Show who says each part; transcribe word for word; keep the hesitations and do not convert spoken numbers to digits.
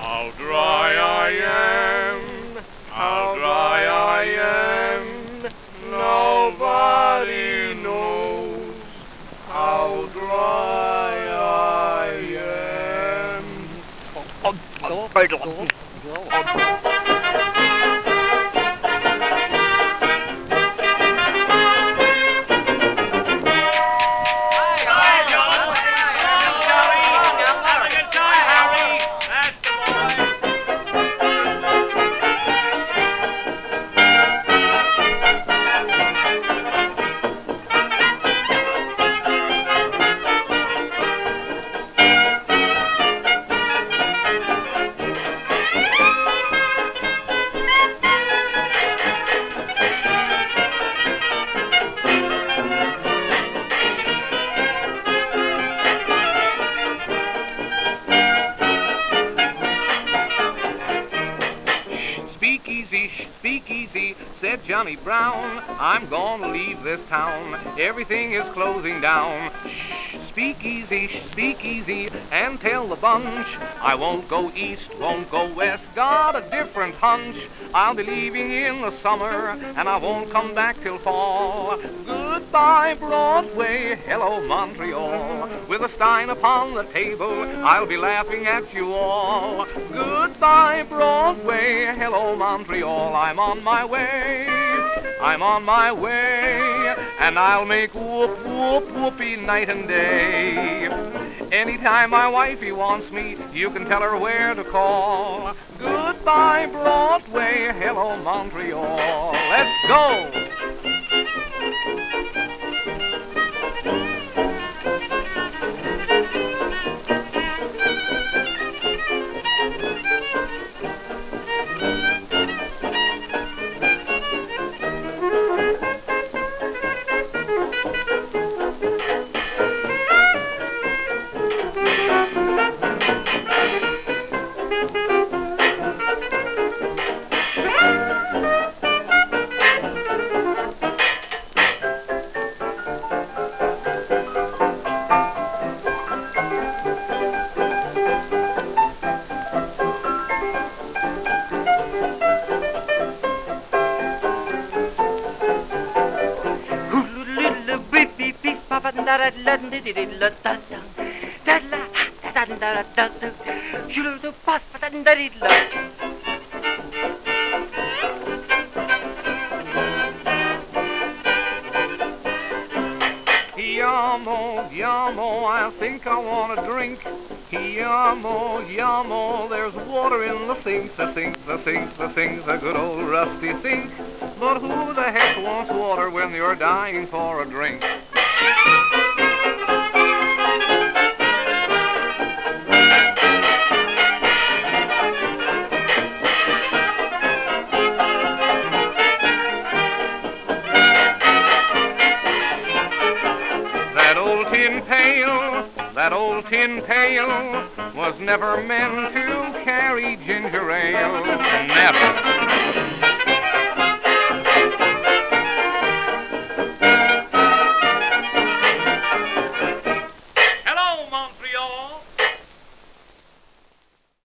Speaker 1: How dry I am, how dry I am, nobody knows how dry I am.
Speaker 2: Speak easy, speak easy, said Johnny Brown. I'm gonna leave this town. Everything is closing down. Shh, speak easy, speak easy, and tell the bunch I won't go east, won't go west. Got a different hunch. I'll be leaving in the summer, and I won't come back till fall. Goodbye, Broadway. Hello, Montreal. With a stein upon the table, I'll be laughing at you all. Goodbye, Broadway. Hello, Montreal. I'm on my way. I'm on my way. And I'll make whoop, whoop, whoopee night and day. Anytime my wifey wants me, you can tell her where to call. Goodbye, Broadway. Hello, Montreal. Let's go. Yamo, yamo, I think I want a drink. Yamo, yamo, there's water in the sink, the sink, the sink, the sink, the good old rusty sink. But who the heck wants water when you're dying for a drink? That old tin pail, that old tin pail was never meant to carry ginger ale. Never.